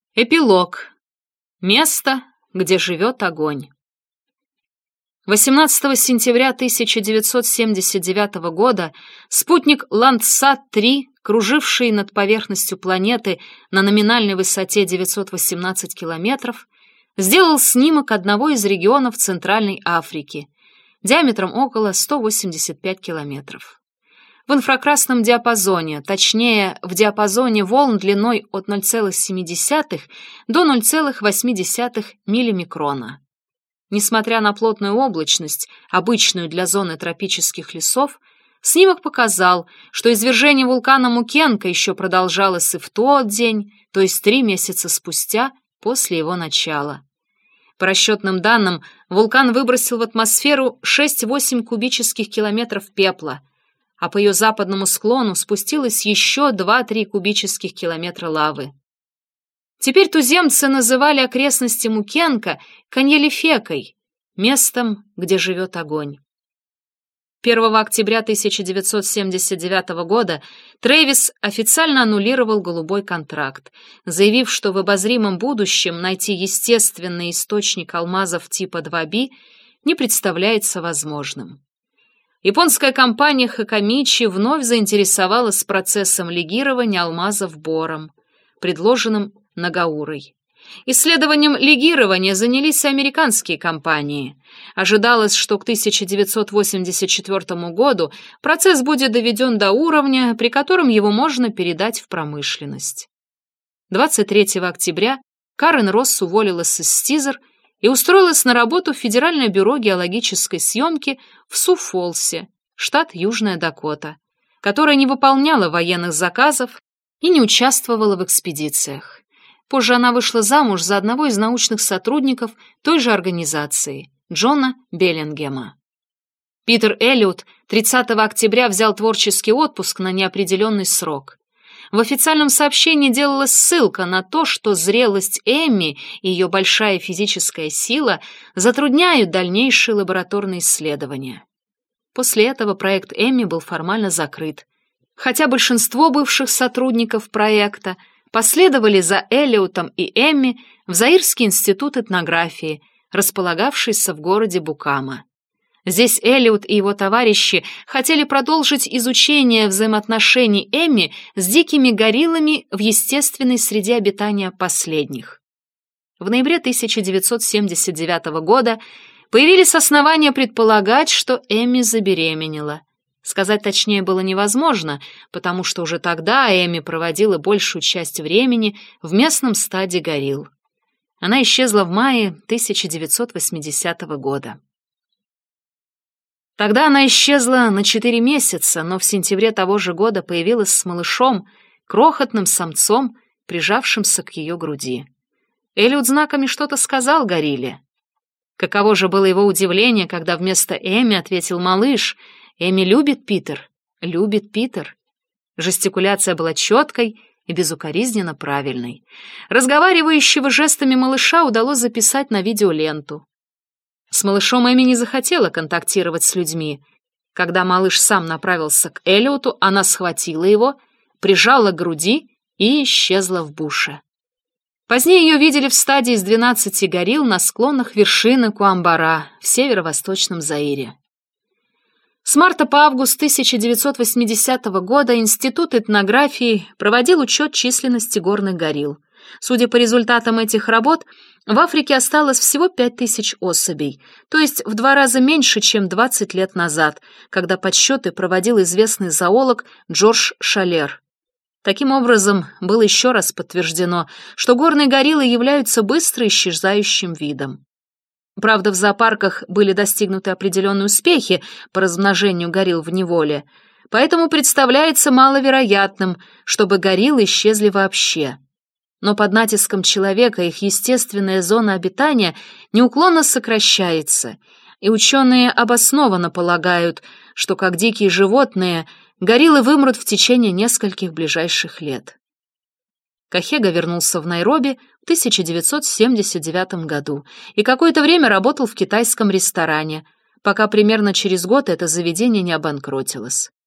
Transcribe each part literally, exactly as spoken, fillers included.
Эпилог. Место, где живет огонь. восемнадцатого сентября тысяча девятьсот семьдесят девятого года спутник Landsat три, круживший над поверхностью планеты на номинальной высоте девятьсот восемнадцать километров, сделал снимок одного из регионов Центральной Африки, диаметром около ста восьмидесяти пяти километров. В инфракрасном диапазоне, точнее, в диапазоне волн длиной от ноль целых семи десятых до ноль целых восьми десятых миллимикрона. Несмотря на плотную облачность, обычную для зоны тропических лесов, снимок показал, что извержение вулкана Мукенко еще продолжалось и в тот день, то есть три месяца спустя после его начала. По расчетным данным, вулкан выбросил в атмосферу шесть-восемь кубических километров пепла, а по ее западному склону спустилось еще два-три кубических километра лавы. Теперь туземцы называли окрестности Мукенко Каньелифекой, местом, где живет огонь. первого октября тысяча девятьсот семьдесят девятого года Трэвис официально аннулировал голубой контракт, заявив, что в обозримом будущем найти естественный источник алмазов типа два би не представляется возможным. Японская компания Хакамичи вновь заинтересовалась процессом легирования алмазов бором, предложенным Нагаурой. Исследованием легирования занялись американские компании. Ожидалось, что к тысяча девятьсот восемьдесят четвёртому году процесс будет доведен до уровня, при котором его можно передать в промышленность. двадцать третьего октября Карен Росс уволилась из Стизер и устроилась на работу в Федеральное бюро геологической съемки в Су-Фолсе, штат Южная Дакота, которое не выполняло военных заказов и не участвовало в экспедициях. Позже она вышла замуж за одного из научных сотрудников той же организации, Джона Беллингема. Питер Эллиот тридцатого октября взял творческий отпуск на неопределенный срок. В официальном сообщении делалась ссылка на то, что зрелость Эмми и ее большая физическая сила затрудняют дальнейшие лабораторные исследования. После этого проект Эмми был формально закрыт, хотя большинство бывших сотрудников проекта последовали за Эллиотом и Эмми в Заирский институт этнографии, располагавшийся в городе Букама. Здесь Эллиот и его товарищи хотели продолжить изучение взаимоотношений Эмми с дикими гориллами в естественной среде обитания последних. В ноябре тысяча девятьсот семьдесят девятого года появились основания предполагать, что Эмми забеременела. Сказать точнее было невозможно, потому что уже тогда Эмми проводила большую часть времени в местном стаде горилл. Она исчезла в мае тысяча девятьсот восьмидесятого года. Тогда она исчезла на четыре месяца, но в сентябре того же года появилась с малышом, крохотным самцом, прижавшимся к ее груди. Эллиот знаками что-то сказал горилле. Каково же было его удивление, когда вместо Эмми ответил малыш: «Эмми любит Питер, любит Питер». Жестикуляция была четкой и безукоризненно правильной. Разговаривающего жестами малыша удалось записать на видеоленту. С малышом Эмми не захотела контактировать с людьми. Когда малыш сам направился к Эллиоту, она схватила его, прижала к груди и исчезла в буше. Позднее ее видели в стаде из двенадцати горилл на склонах вершины Куамбара в северо-восточном Заире. С марта по август тысяча девятьсот восьмидесятого года Институт этнографии проводил учет численности горных горилл. Судя по результатам этих работ, в Африке осталось всего пять тысяч особей, то есть в два раза меньше, чем двадцать лет назад, когда подсчеты проводил известный зоолог Джордж Шалер. Таким образом, было еще раз подтверждено, что горные гориллы являются быстро исчезающим видом. Правда, в зоопарках были достигнуты определенные успехи по размножению горилл в неволе, поэтому представляется маловероятным, чтобы гориллы исчезли вообще. Но под натиском человека их естественная зона обитания неуклонно сокращается, и ученые обоснованно полагают, что, как дикие животные, гориллы вымрут в течение нескольких ближайших лет. Кахега вернулся в Найроби в тысяча девятьсот семьдесят девятом году и какое-то время работал в китайском ресторане, пока примерно через год это заведение не обанкротилось.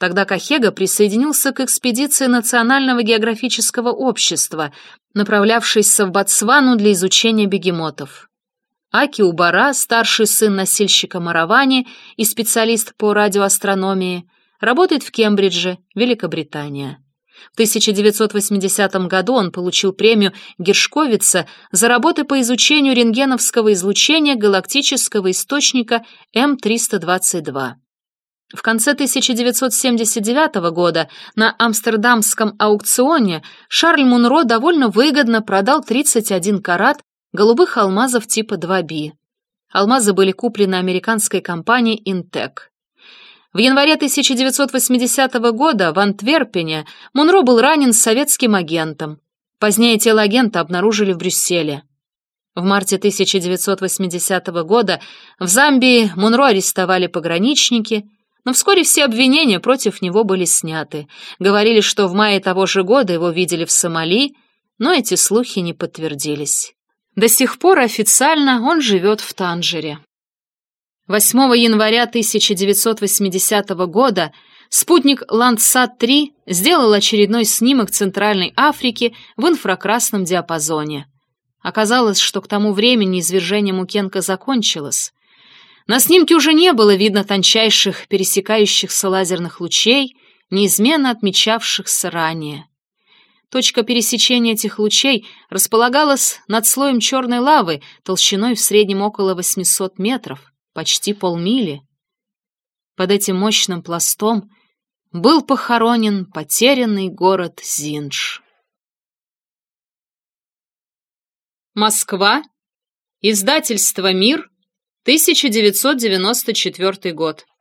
Тогда Кахега присоединился к экспедиции Национального географического общества, направлявшейся в Ботсвану для изучения бегемотов. Аки Убара, старший сын носильщика Маравани и специалист по радиоастрономии, работает в Кембридже, Великобритания. В тысяча девятьсот восьмидесятом году он получил премию Гершковица за работы по изучению рентгеновского излучения галактического источника эм триста двадцать два. В конце тысяча девятьсот семьдесят девятого года на амстердамском аукционе Шарль Мунро довольно выгодно продал тридцать один карат голубых алмазов типа два би. Алмазы были куплены американской компанией Интек. В январе тысяча девятьсот восьмидесятого года в Антверпене Мунро был ранен советским агентом. Позднее тело агента обнаружили в Брюсселе. В марте тысяча девятьсот восьмидесятого года в Замбии Мунро арестовали пограничники, но вскоре все обвинения против него были сняты. Говорили, что в мае того же года его видели в Сомали, но эти слухи не подтвердились. До сих пор официально он живет в Танжере. восьмого января тысяча девятьсот восьмидесятого года спутник Ландсат три сделал очередной снимок Центральной Африки в инфракрасном диапазоне. Оказалось, что к тому времени извержение Мукенко закончилось. На снимке уже не было видно тончайших пересекающихся лазерных лучей, неизменно отмечавшихся ранее. Точка пересечения этих лучей располагалась над слоем черной лавы толщиной в среднем около восьмисот метров, почти полмили. Под этим мощным пластом был похоронен потерянный город Зиндж. Москва. Издательство «Мир», тысяча девятьсот девяносто четвёртый год.